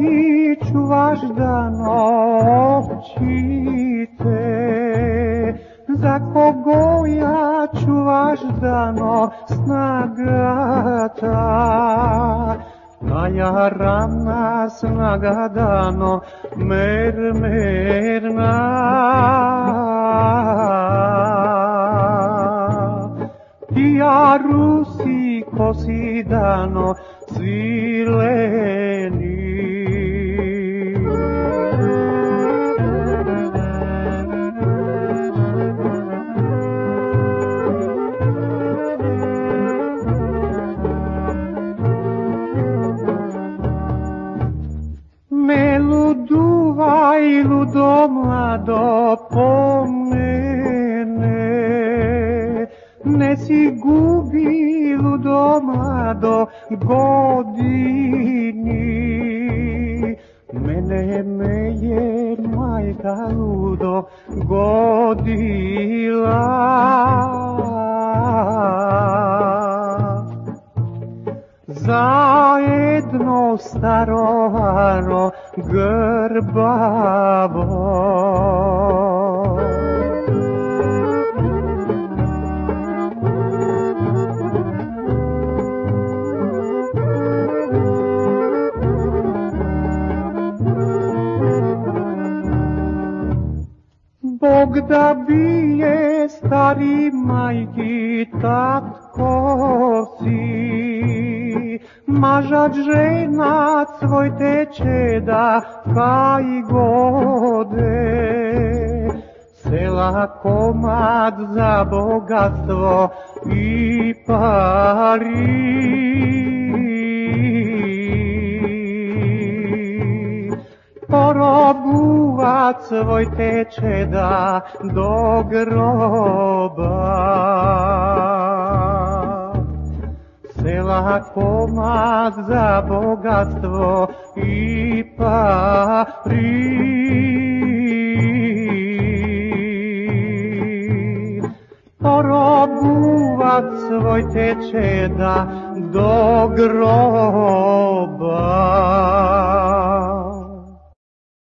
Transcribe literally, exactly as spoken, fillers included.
kogi čuvaš dano općite, za kogo ja čuvaš dano snagata, Maja rana snaga dano mermerna. Tija rusi kosi dano svileni. Ne luduvaj ludo mlado po mene, ne si gubi ludo mlado godini, mene me je majka ludo godila. Zajedno starovaro grbavo, Bog da bije stari majki tatko si, mažat žena svoj tečeda kaj gode, sela komad za bogatstvo i pari. Porobuvat svoj tečeda do groba, sela komad za bogatstvo i pari. Porobuvat svoj tečeda do groba.